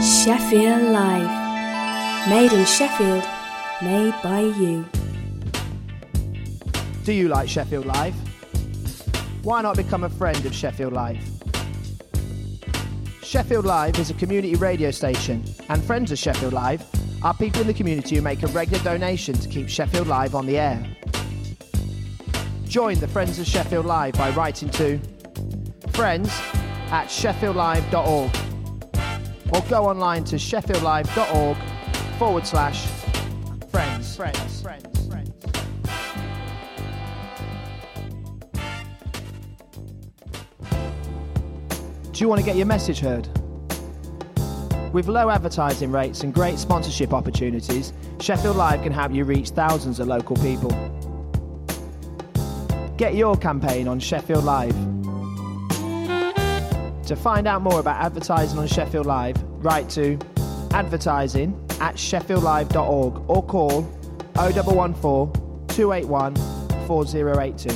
Sheffield Live. Made in Sheffield, made by you. Do you like Sheffield Live? Why not become a friend of Sheffield Live? Sheffield Live is a community radio station, and friends of Sheffield Live are people in the community who make a regular donation to keep Sheffield Live on the air. Join the Friends of Sheffield Live by writing to friends@sheffieldlive.org or go online to sheffieldlive.org/friends. Do you want to get your message heard? With low advertising rates and great sponsorship opportunities, Sheffield Live can help you reach thousands of local people. Get your campaign on Sheffield Live. To find out more about advertising on Sheffield Live, write to advertising@sheffieldlive.org or call 0114 281 4082.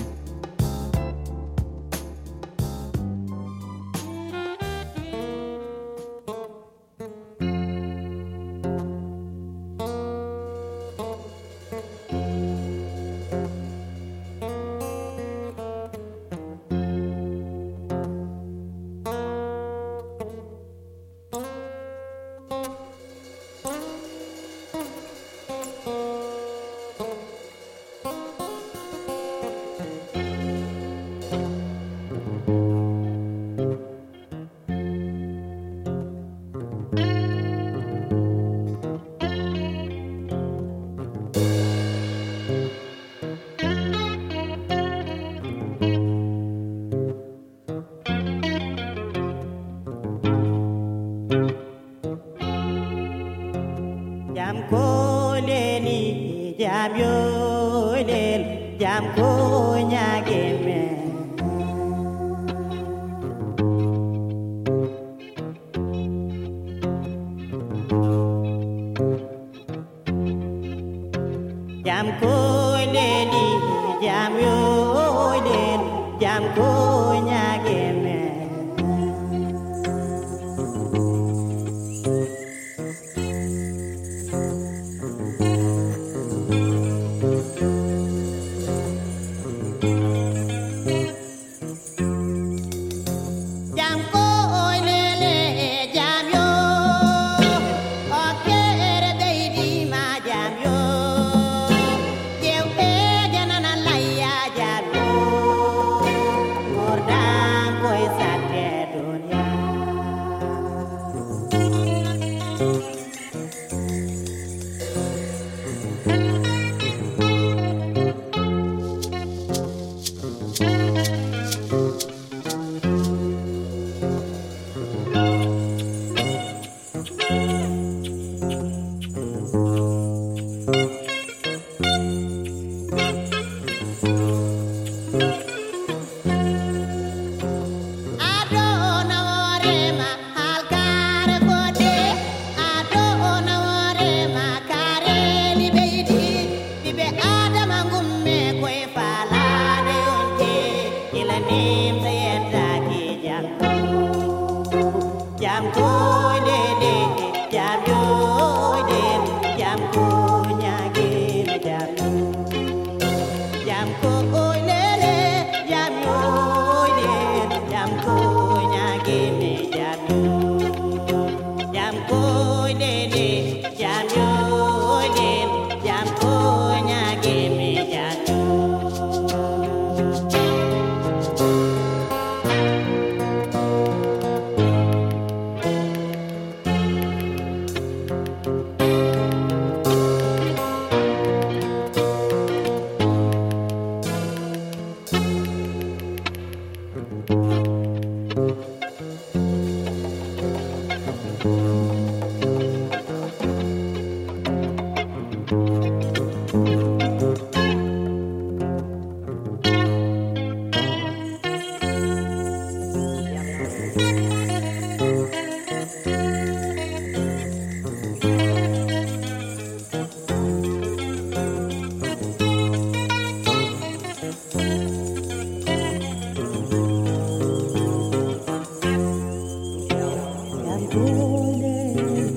Golden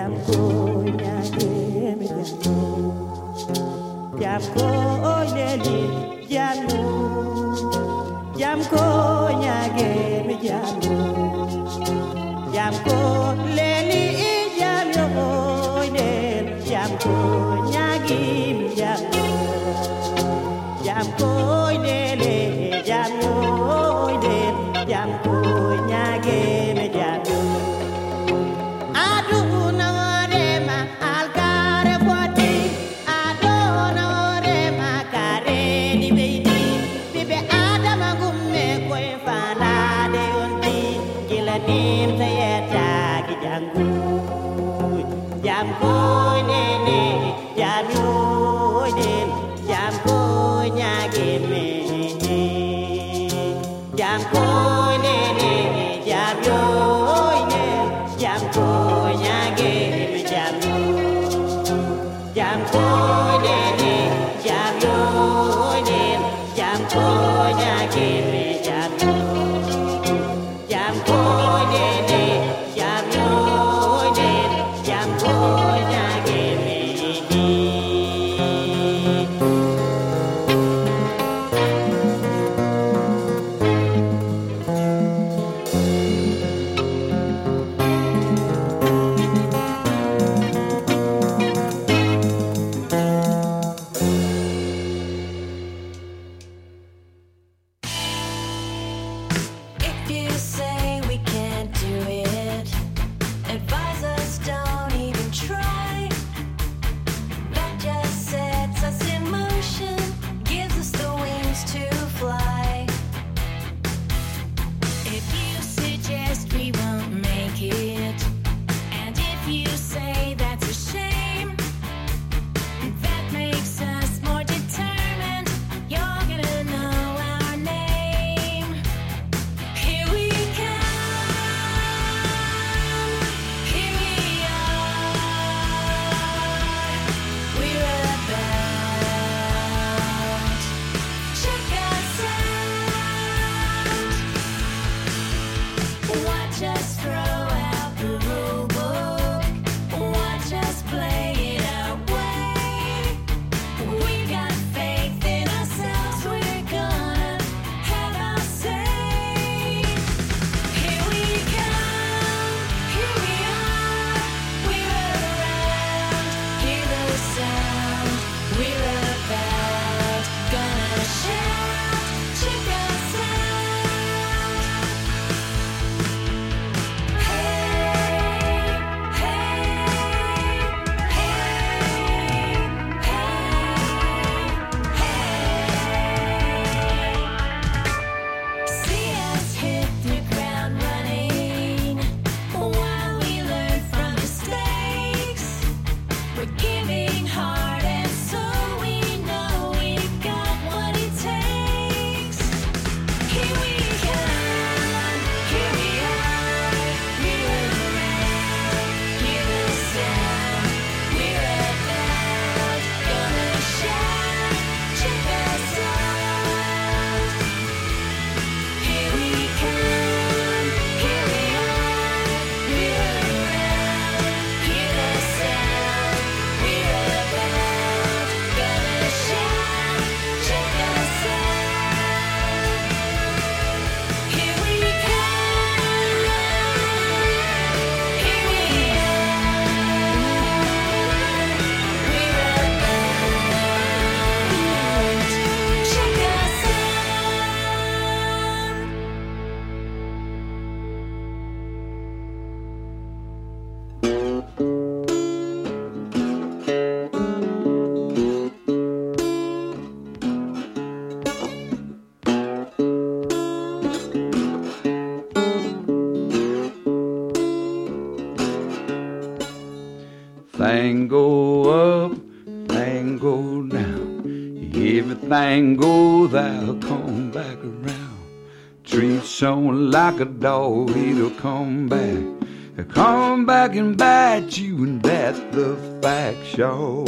Thing go up, thing go down. Everything go, they'll come back around. Treat someone like a dog, it'll come back. They'll come back and bite you, and that's the fact, sure.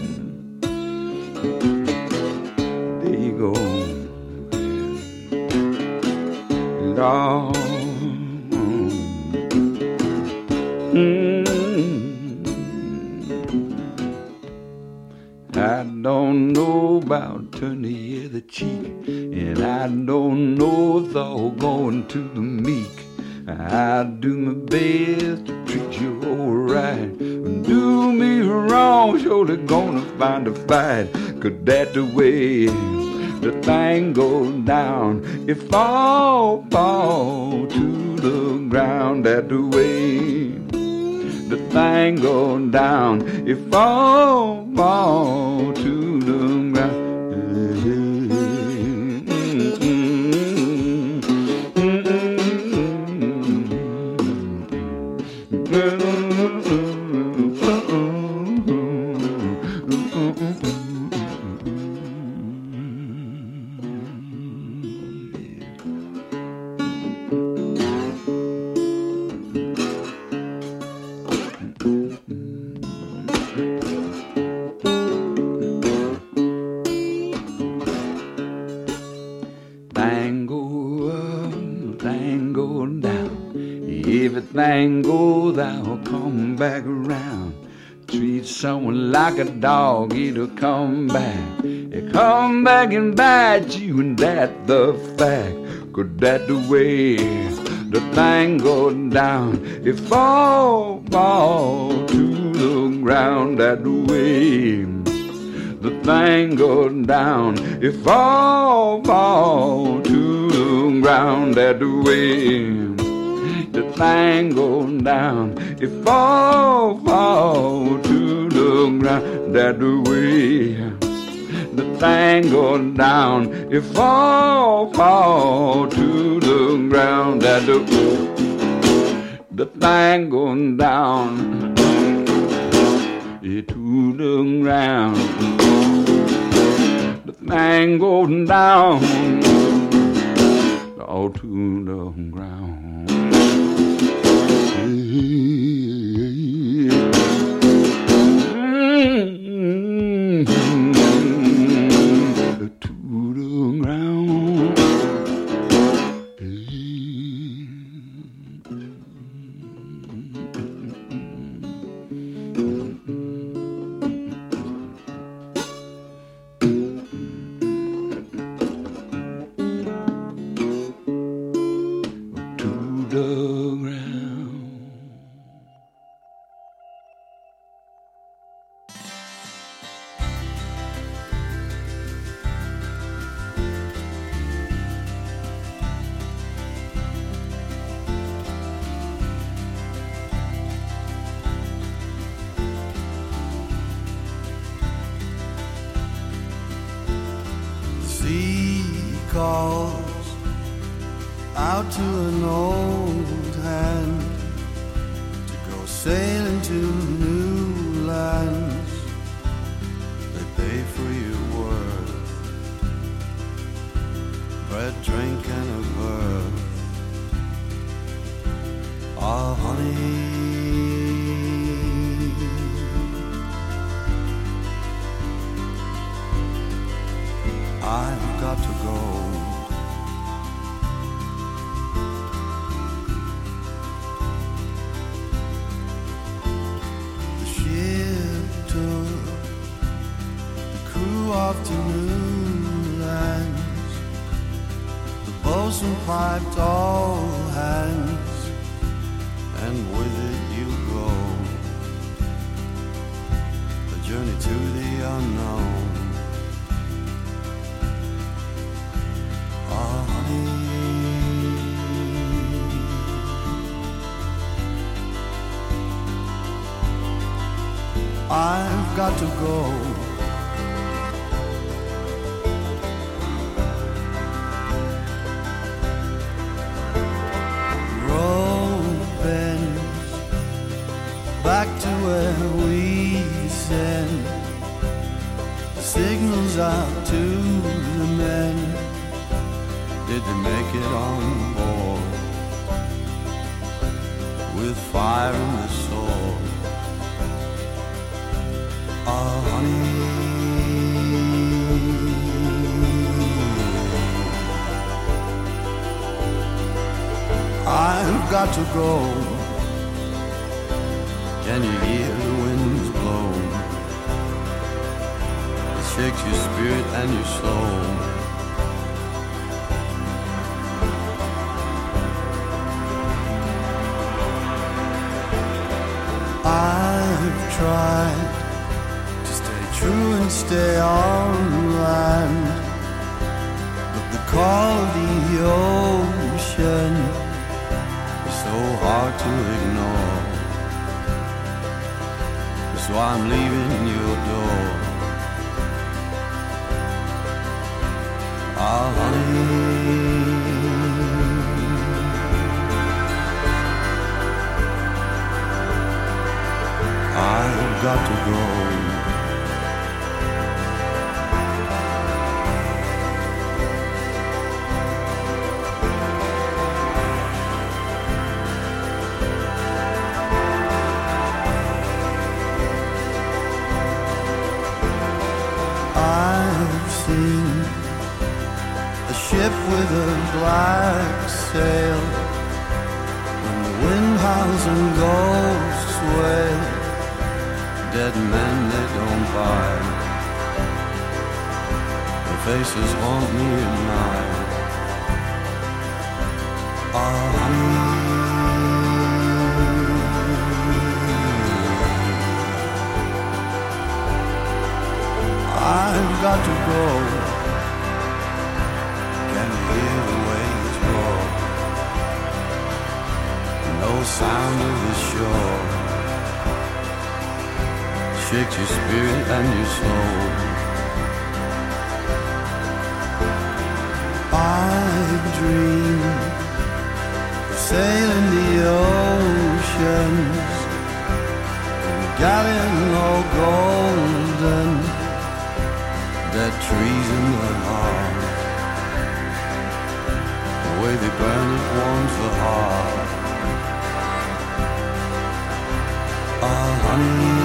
There you go. Lord. don't know it's all going to the meek. I do my best to treat you alright. Do me wrong, surely gonna find a fight. 'Cause that's the way the thing goes down. It fall to the ground. That's the way the thing goes down. It fall to the ground. Everything goes out, come back around. Treat someone like a dog, it'll come back. It come back and bite you, and that's the fact. 'Cause that's the way the thing goes down. It fall to the ground. That's the way the thing goes down. It fall to the ground. That's the way the thing goes down. It fall to the ground. That's the way the thing goes down. It fall to the ground. That's the thing goes down. It to the ground. The thing goes down. All to the ground. Calls out to an old hand to go sailing to new lands. They pay for your worth, bread, drink, and a verse. Oh, honey, I've got to go. The ship took the crew off to new lands. The bosun piped all hands, and with it you go. A journey to the unknown. I've got to go. Road bends back to where we send signals out to the men. Did they make it on board with fire in the soul? Oh, honey, I've got to go. Can you hear the winds blow? It shakes your spirit and your soul. tried to stay true and stay on land, but the call of the ocean is so hard to ignore. That's why I'm leaving your door. Ah, honey, I've got to go. I've seen a ship with a black sail, when the wind howls and ghosts wail. Dead men, they don't bite. Their faces haunt me at night. Oh, honey, I've got to go. Can you hear the waves roar? No sound of the shore shakes your spirit and your soul. I've dreamed of sailing the oceans in a galleon all golden, dead trees in the heart. The way they burn it warms the heart. Ah, honey,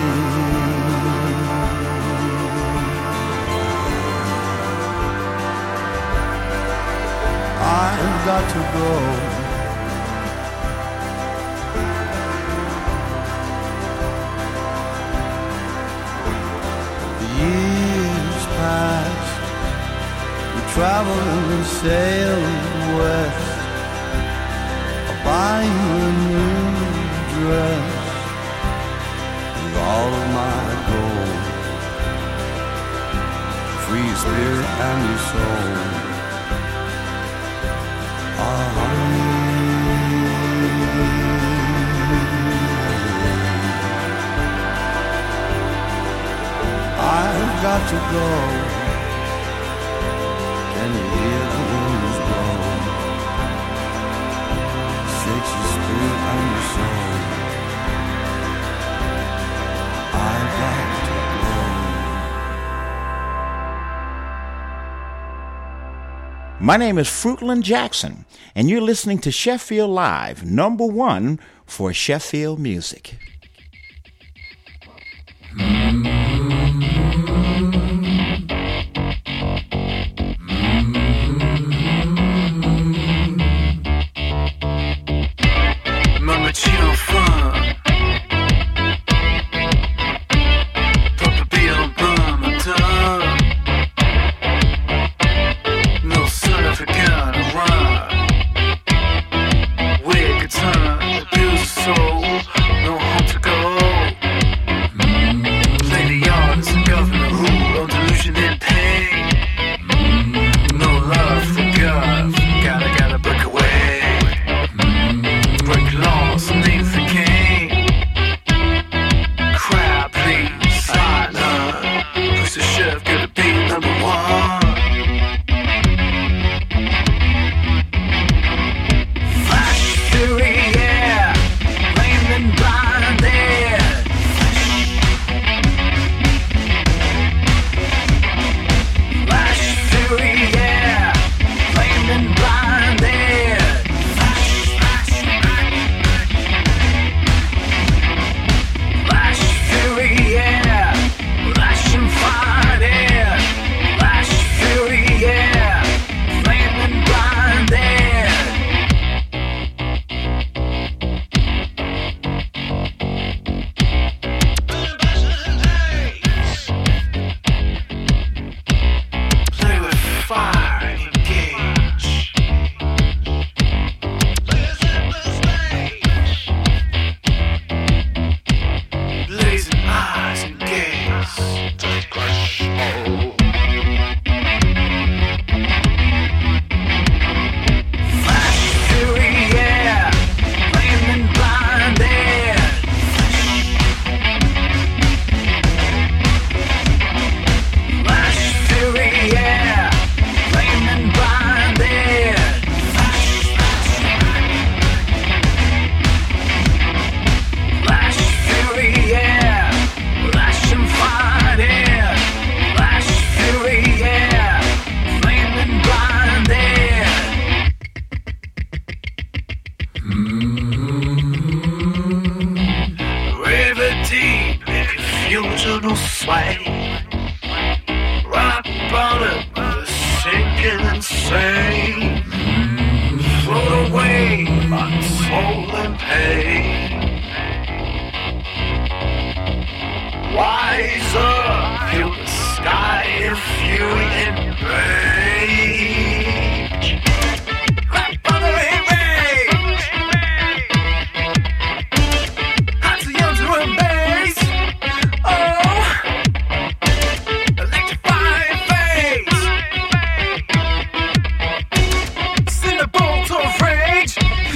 I've got to go. The years passed, we traveled and sailed west. I'll buy you a new dress with all of my gold. Free your spirit and your soul. I've got to go. Can you hear the winds blow? Shakes your spirit and your soul. I've got to go. My name is Fruitland Jackson, and you're listening to Sheffield Live, #1 for Sheffield music. Mamma ci ho fa proprio bien ramadan. No South African rhyme. Where guitar abuse soul. No home to emotional sway. Rock bottom, sinking insane. Float away, my soul in pain. Wiser, feel the sky in fury and rage. Rock bottom in rage. Hot to young to amaze. Oh, electrifying phase. Send a bolt of rage.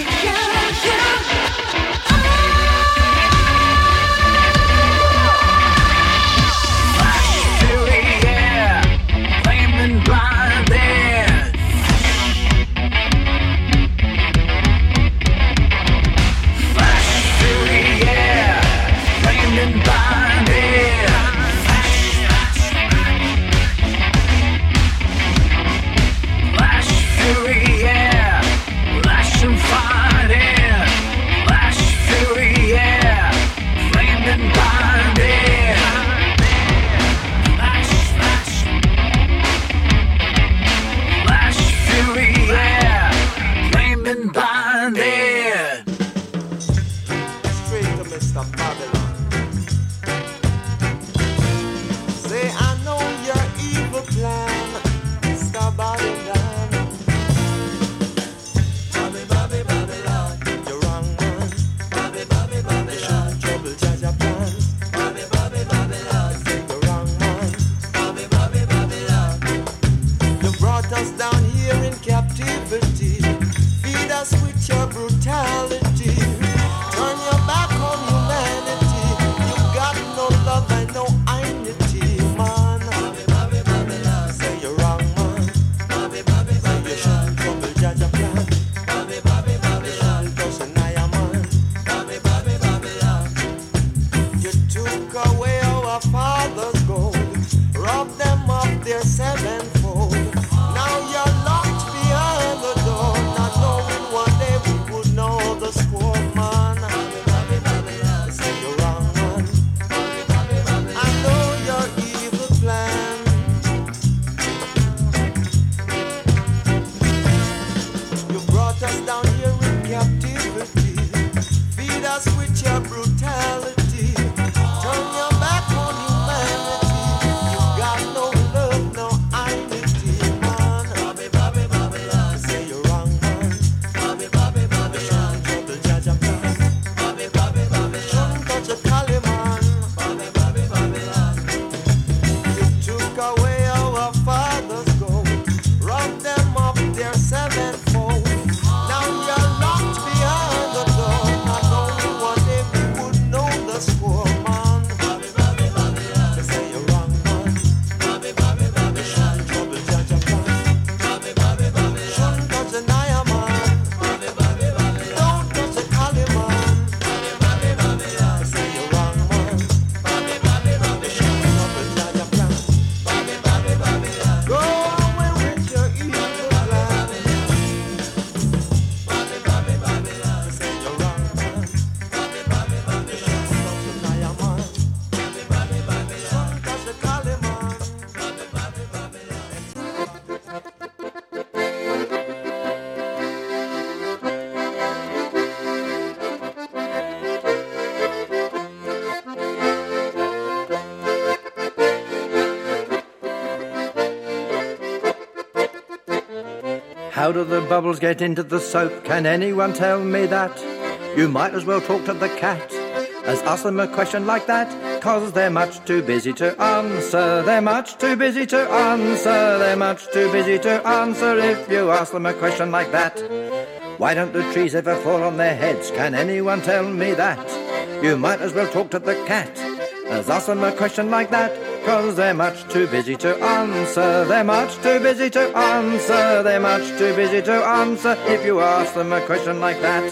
How do the bubbles get into the soap? Can anyone tell me that? You might as well talk to the cat as ask them a question like that, 'cause they're much too busy to answer. They're much too busy to answer. They're much too busy to answer if you ask them a question like that. Why don't the trees ever fall on their heads? Can anyone tell me that? You might as well talk to the cat as ask them a question like that, 'cause they're much too busy to answer. They're much too busy to answer. They're much too busy to answer if you ask them a question like that.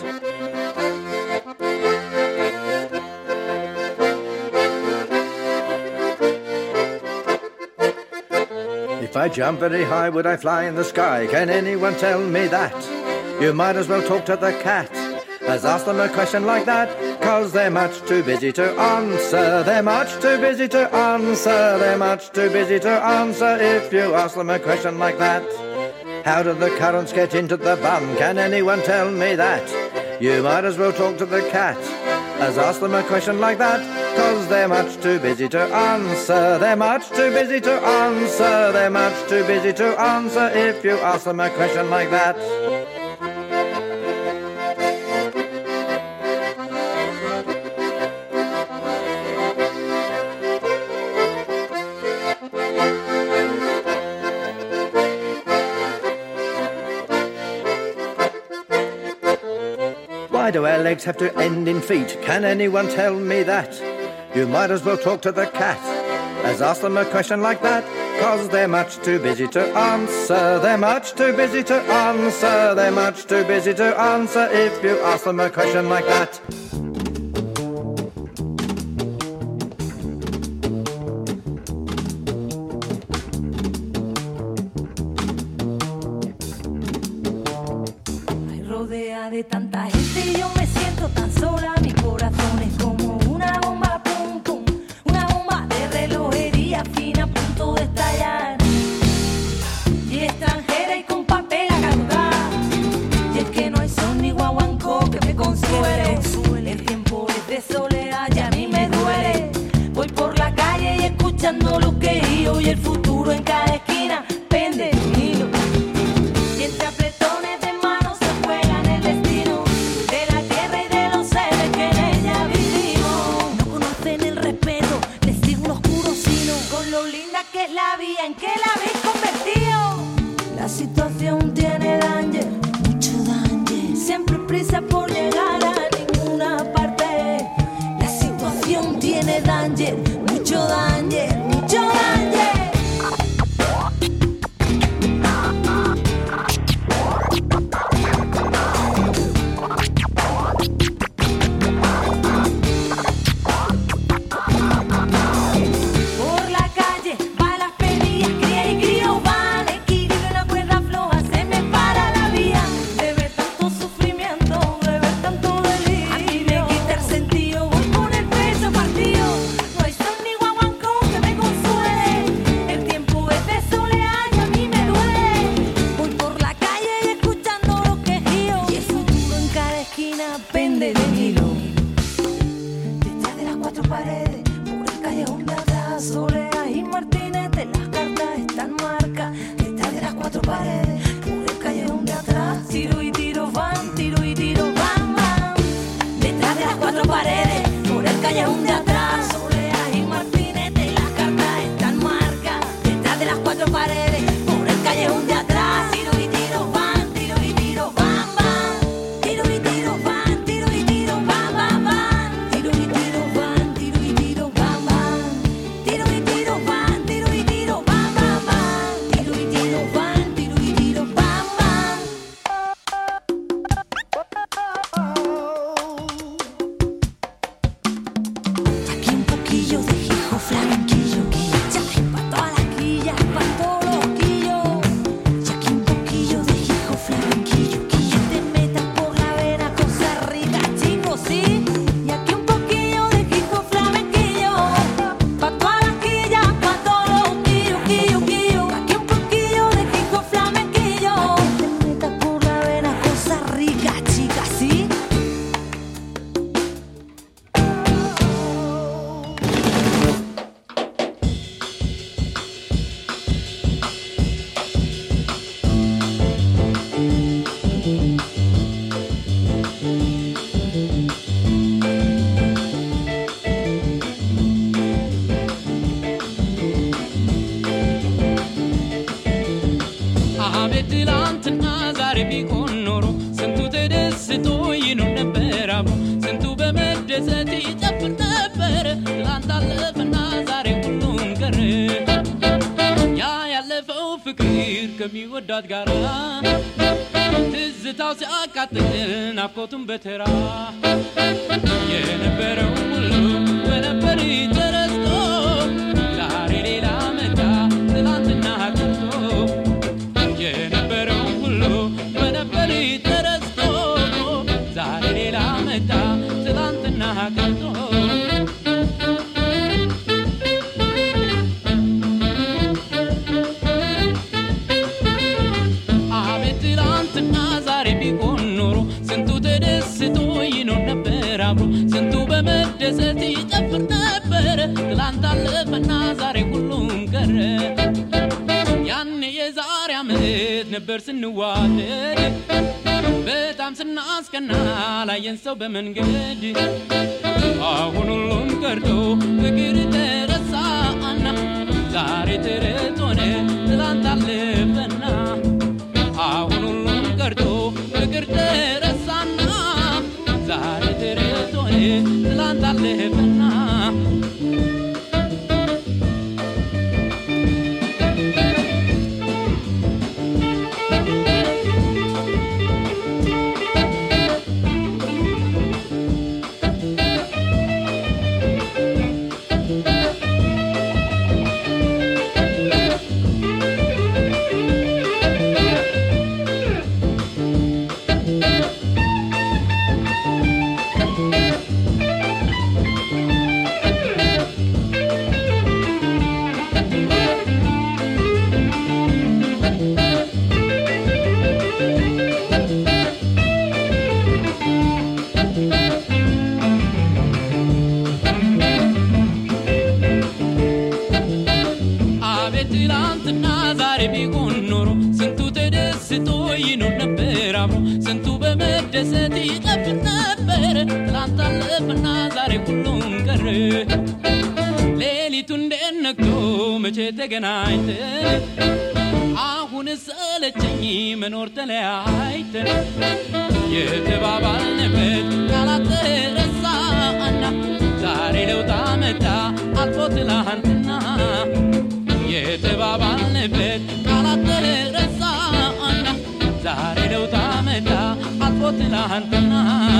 If I jump very high, would I fly in the sky? Can anyone tell me that? You might as well talk to the cat has asked them a question like that, 'cause they're much too busy to answer. They're much too busy to answer. They're much too busy to answer if you ask them a question like that. How do the currants get into the bum? Can anyone tell me that? You might as well talk to the cat as ask them a question like that, 'cause they're much too busy to answer. They're much too busy to answer. They're much too busy to answer if you ask them a question like that. Why do our legs have to end in feet? Can anyone tell me that? You might as well talk to the cat as ask them a question like that, 'cause they're much too busy to answer. They're much too busy to answer. They're much too busy to answer if you ask them a question like that. De tanta gente y yo me siento tan sola, mi corazón es como una bomba, pum pum, una bomba de relojería fina a punto de estallar, y extranjera y con papel a caducar, y es que no hay sol ni guaguancó que me consuele, el tiempo es de soledad y a mí me duele, voy por la calle y escuchando lo que digo, y el futuro en cada esquina pende de un hilo, y entre apretones de manos se juegan el destino de la tierra y de los seres que en ella vivimos. No conocen el respeto de signos oscuros, sino con lo linda que es la vida en que la habéis convertido. La situación tiene danger, mucho danger, siempre prisa por llegar a ninguna parte. La situación tiene danger, mucho danger, mucho danger. ከሚወዳት ጋራ ትዝታው ሲያቃጥል ናፍቆቱን በተራ የነበረው ሁሉ በነበር ተረስቶ ዛሬ ሌላ መጣ ትናንትና ቀርቶ የነበረው ሁሉ በነበር ተረስቶ ዛሬ ሌላ ቀርቶ አቤት ትላንትና ዛሬ ቢሆን ኖሮ ስንቱ ተደስቶ ይኖር ነበር አብሮ ስንቱ በመደሰት ይጨፍር ነበር ትላንት አለፈና ዛሬ ሁሉም ቀረ ያኔ የዛሬ ዓመት ነበር ስንዋደድ በጣም ስናስቀና ላየን ሰው በመንገድ አሁን ሁሉም ቀርቶ ፍቅር ተረሳና ዛሬ ተረት ሆነ ትላንት አለፈና አሁን ሁሉም ቀርቶ ፍቅር ተረሳና ዛሬ ተረት ሆነ ትላንት አለፈና ትላንትና ዛሬ ቢሆን ኖሮ ስንቱ ተደስቶ ይኖር ነበር አብሮ ስንቱ በመደሰት ይጨፍር ነበር ትላንት አለፈና ዛሬ ሁሉም ቀረ ሌሊቱ እንደነግቶ መቼ ተገናኝተን አሁን ሰለቸኝ መኖር ተለያይተን የተባባልንበት ቃላት ተረሳና ዛሬ ለውጥ አመጣ አልፎ ትላንትና የተባባልንበት ቃላት ተረሳና ዛሬ ለውጥ አመጣ አልፎ ትላንትና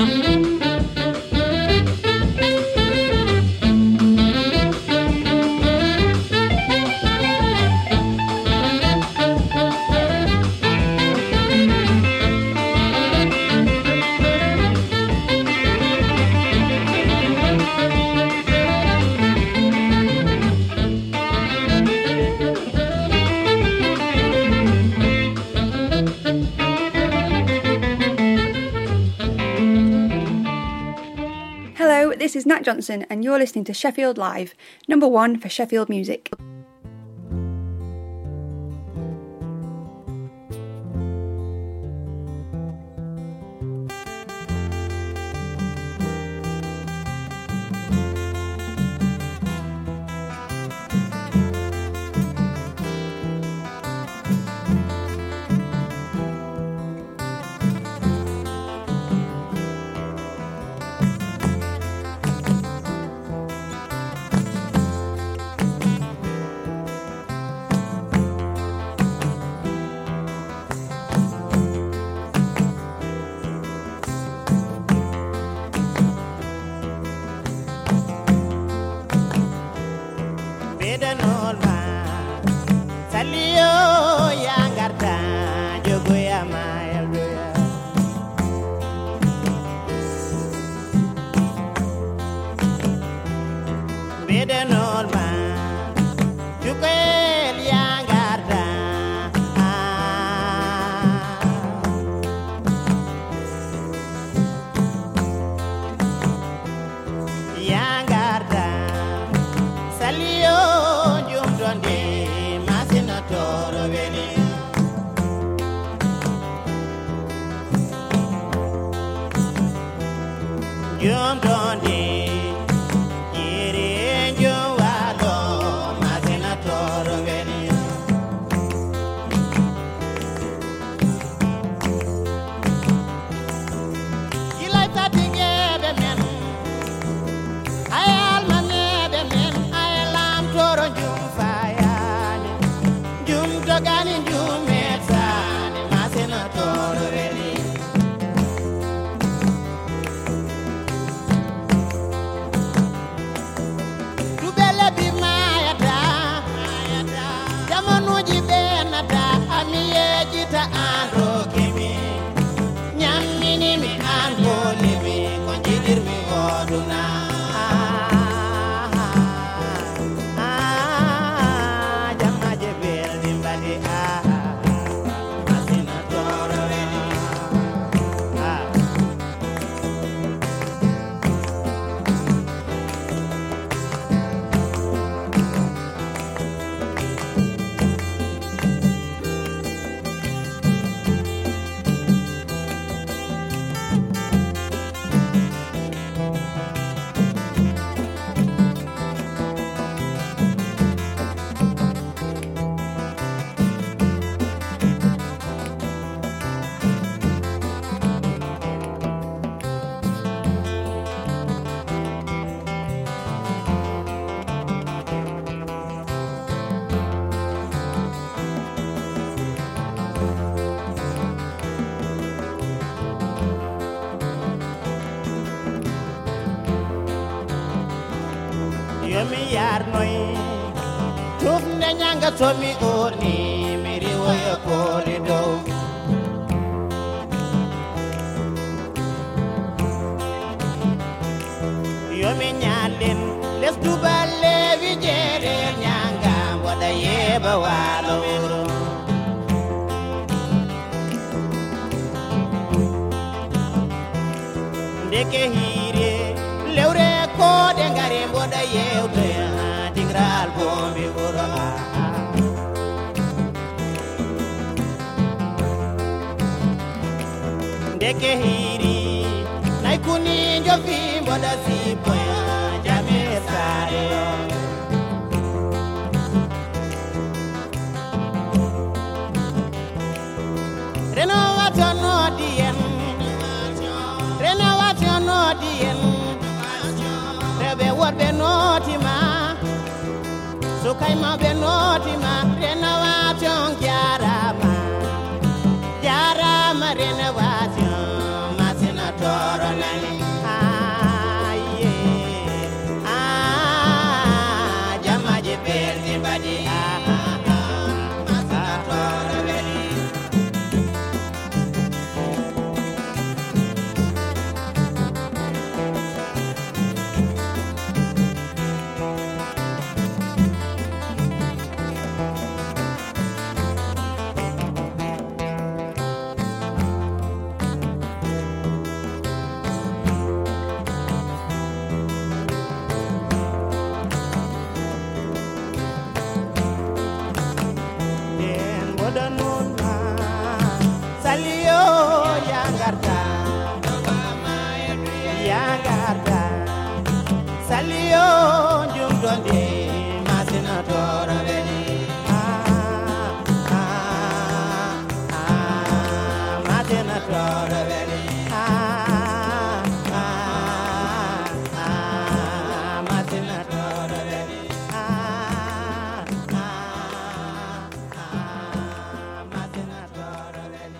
This is Nat Johnson and you're listening to Sheffield Live, number 1 for Sheffield music. boduna jamaje beldi mbadi masina torore yomi yar noy tuf ne nyanga tomi orni miri woyo koli do yomi nyalen les duballe vi jere nyanga wada yeba walo ndeke hire lewre ko de ngare mboda yewte digral bombi bura ndeke hiri nay kuni jofi mboda sipo jame sare renovation no dien renovation no dien rebe worbe notima so kayma be notima renovation jarama jarama renovation masina toro nani aye jamaje beldi badi masina toro beli Salio jum donde masina tora beni masina tora beni masina tora beni masina tora beni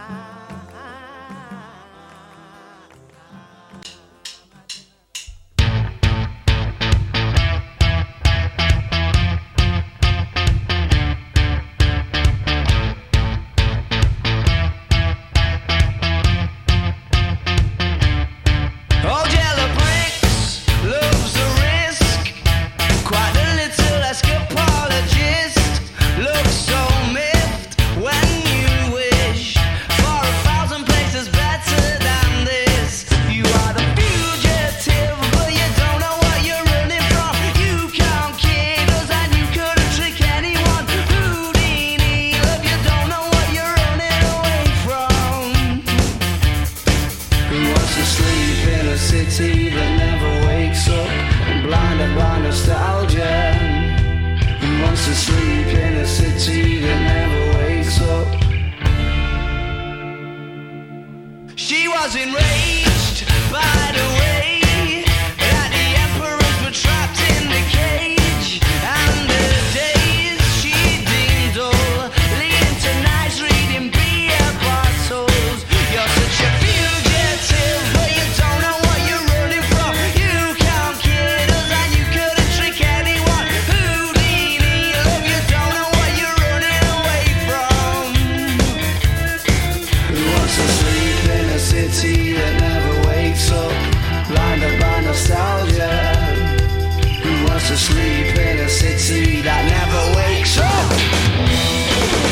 was enraged by the way that the emperors were trapped in the cage, and the days she deemed dull, leading to nights reading beer bottles. You're such a fugitive, but you don't know what you're running from. You can't kid us and you couldn't trick anyone. Houdini, love, you don't know what you're running away from. Who wants to sleep in a city that asleep in a city that never wakes up.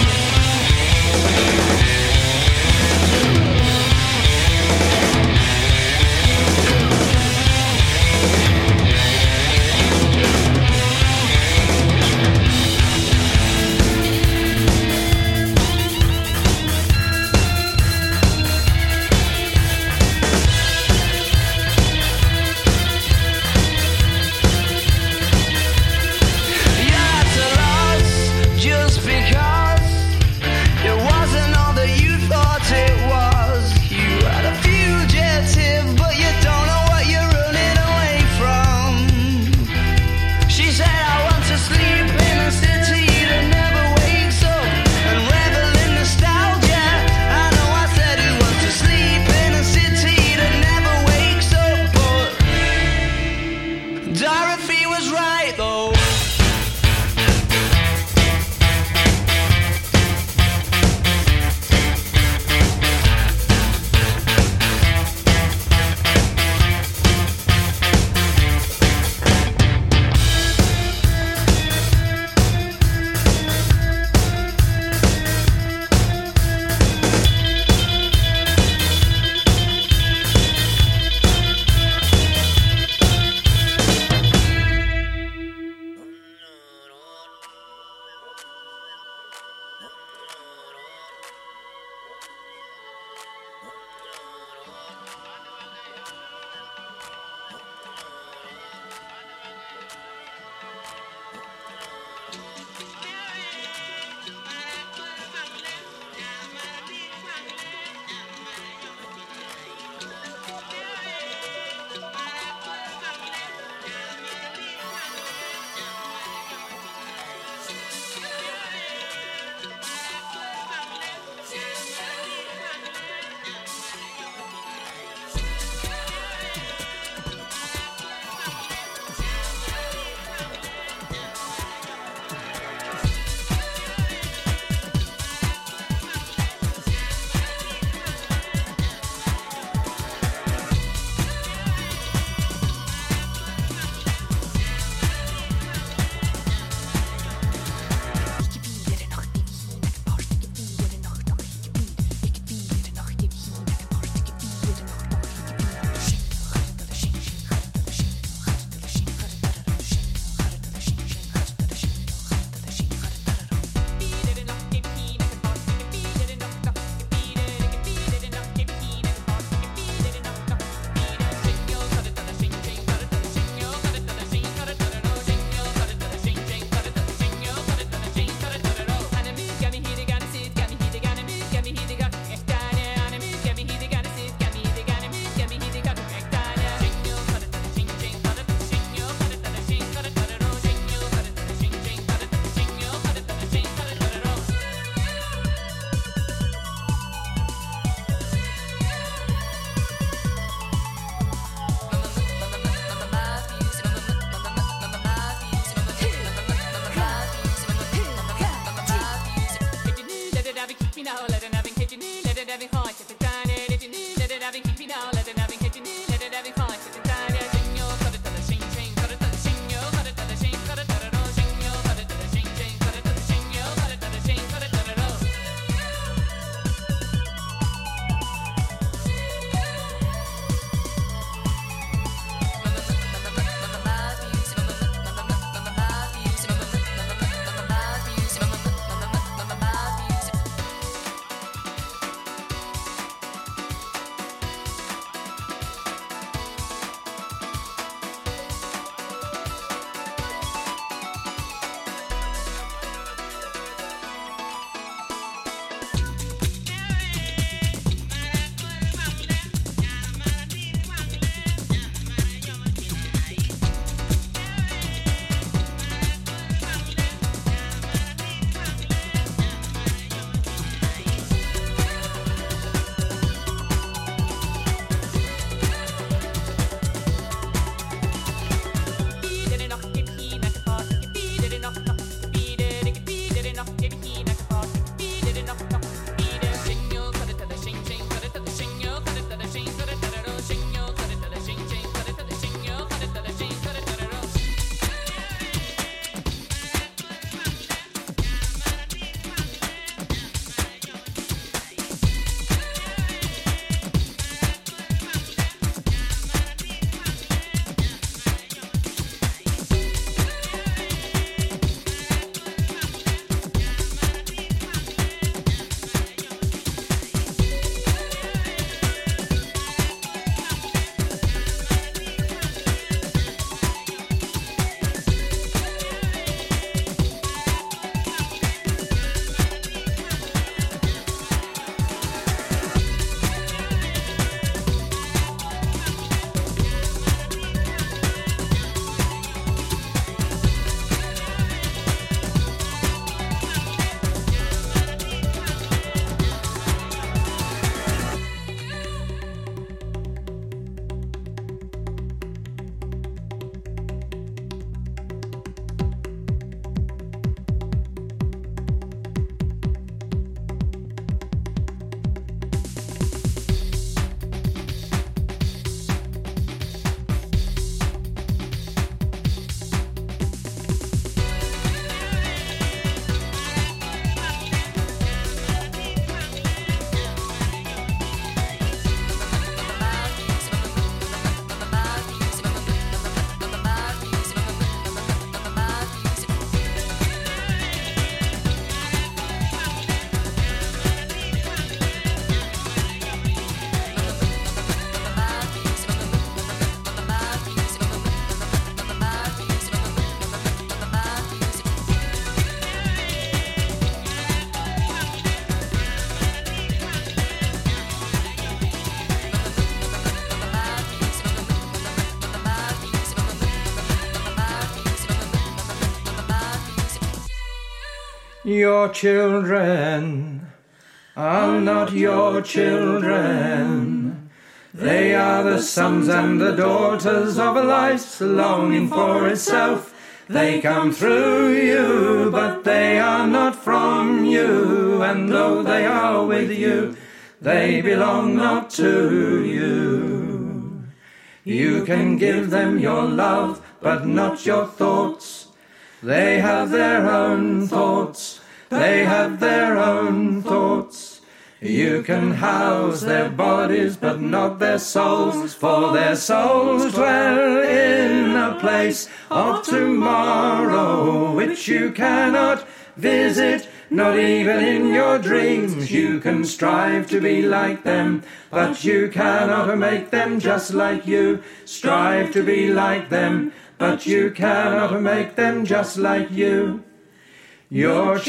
Your children are not your children. They are the sons and the daughters of a life's longing for itself. They come through you, but they are not from you. And though they are with you, they belong not to you. You can give them your love, but not your thoughts. They have their own thoughts. They have their own thoughts. You can house their bodies, but not their souls, for their souls dwell in a place of tomorrow, which you cannot visit, not even in your dreams. You can strive to be like them, but you cannot make them just like you. Strive to be like them, but you cannot make them just like you. Your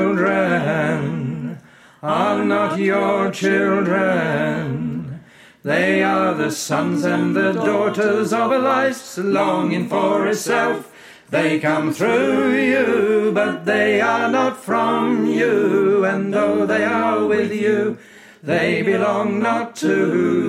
children are not your children. They are the sons and the daughters of a life's longing for itself. They come through you, but they are not from you. And though they are with you, they belong not to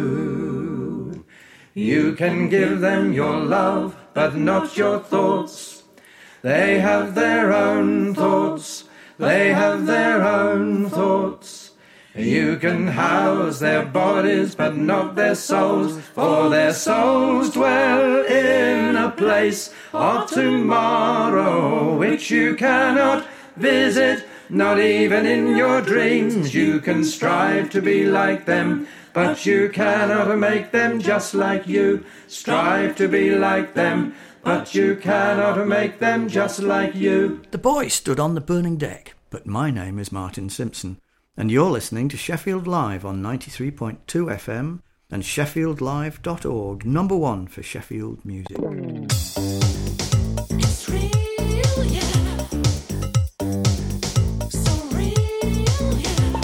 you. You can give them your love, but not your thoughts. They have their own thoughts. They have their own thoughts. You can house their bodies, but not their souls, for their souls dwell in a place of tomorrow, which you cannot visit, not even in your dreams. You can strive to be like them, but you cannot make them just like you. Strive to be like them, but you cannot make them just like you. The boy stood on the burning deck, but my name is Martin Simpson, and you're listening to Sheffield Live on 93.2 FM and sheffieldlive.org, number one for Sheffield music. It's real, yeah. So real, yeah.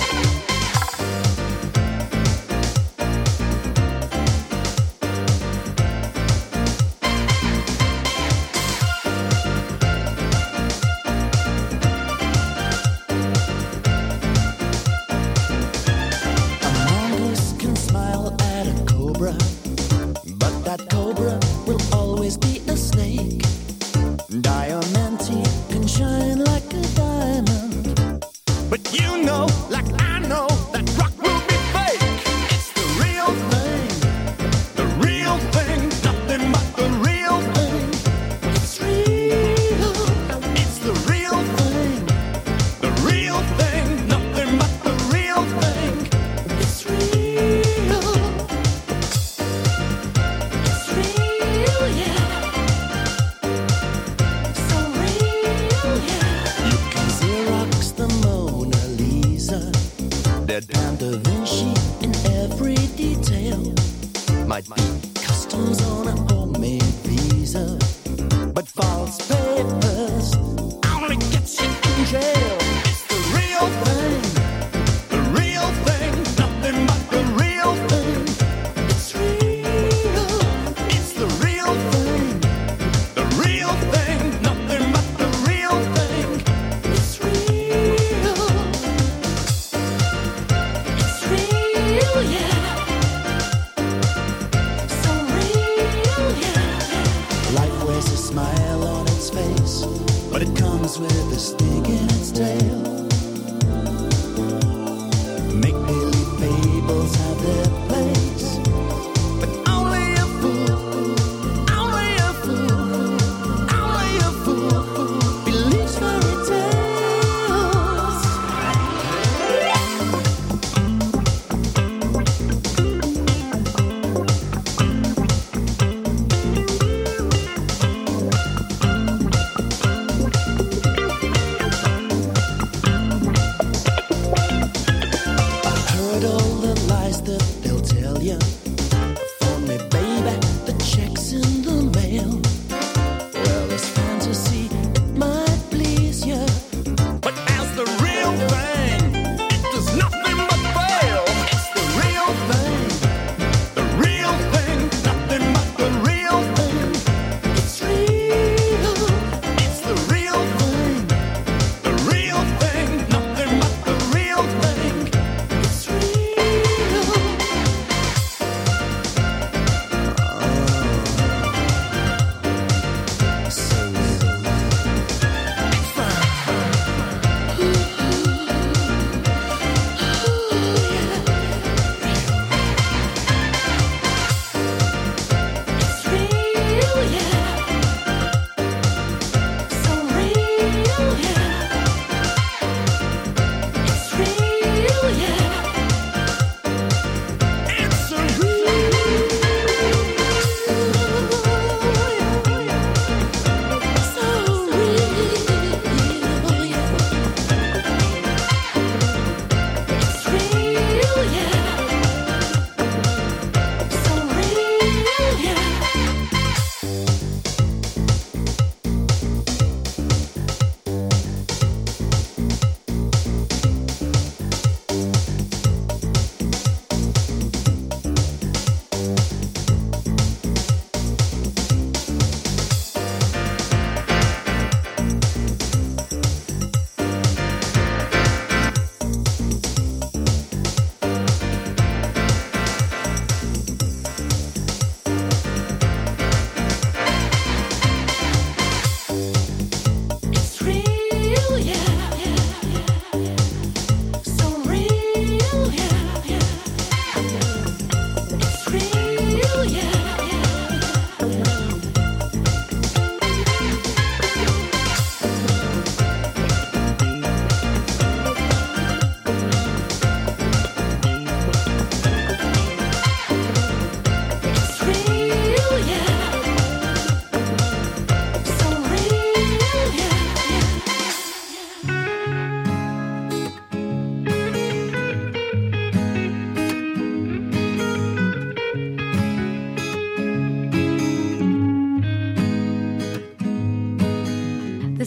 A mongoose can smile at a cobra, but that cobra will always be a snake. Diamante can shine like a diamond, but you know, like I know, that rock will be fake. It's the real thing, nothing but the real thing. It's real, it's the real thing, nothing but the real thing. It's real, yeah. So real, yeah. You can Xerox the Mona Lisa, deadpan Da Vinci in every detail. Might be customs on a homemade visa, but false papers only gets you in jail. It's the real thing, nothing but the real thing. It's real, it's the real thing, nothing but the real thing. It's real, yeah. So real, yeah. Life wears a smile on its face, but it comes with a stick in its tail. Make-believe fables have their place, but only a fool believes fairy tales.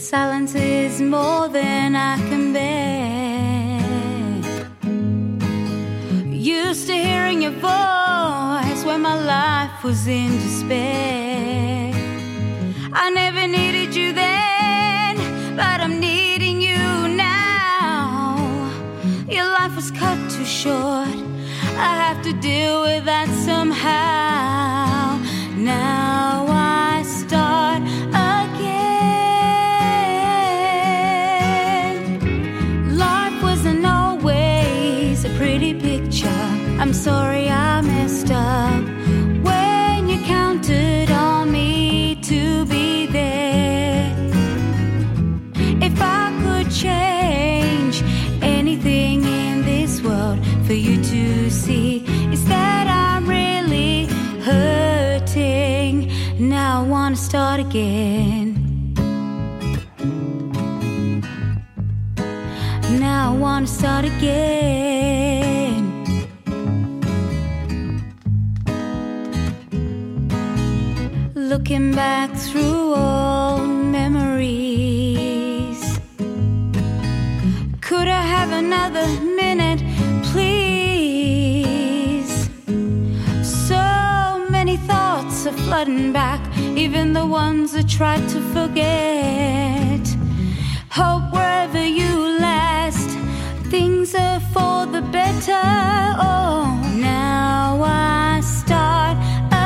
silence is more than I can bear. Used to hearing your voice when my life was in despair. I never needed you then, but I'm needing you now. Your life was cut too short, I have to deal with that somehow. Now I start again. Life wasn't always a pretty picture. I'm sorry I messed up when you counted on me to be there. If I could change anything in this world for you to see, is that I'm really hurting. Now I wanna start again. Now I wanna start again. Looking back through old memories, could I have another minute, please? So many thoughts are flooding back, even the ones I tried to forget. Hope wherever you last, things are for the better. Oh, now I start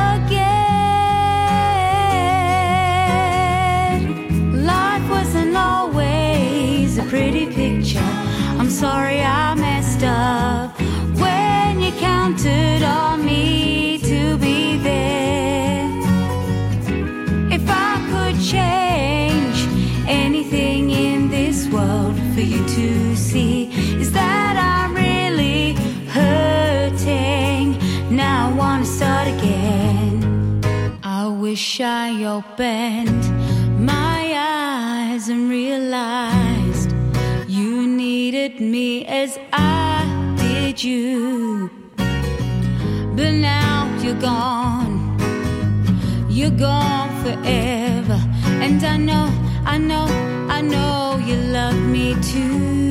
again. Life wasn't always a pretty picture. I'm sorry I messed up when you counted on me to be there. If I could change anything in this world for you to see, is that I'm really hurting. Now I wanna start again. I wish I opened my eyes and realized you needed me as I did you. But now you're gone. You're gone forever. And I know you love me too.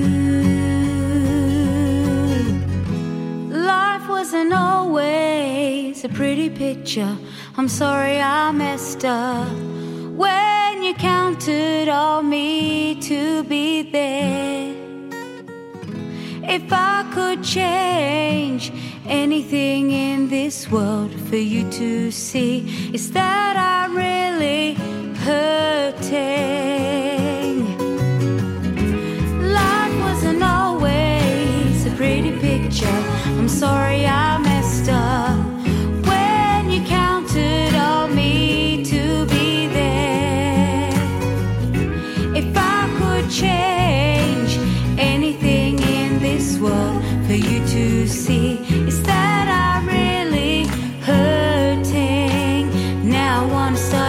Life wasn't always a pretty picture. I'm sorry I messed up when you counted on me to be there. If I could change anything in this world for you to see, is that I'm really hurting. Life wasn't always a pretty picture. I'm sorry I messed up when you counted on me to be there. If I could change anything in this world for you to see, is that I'm really hurting. Now I wanna start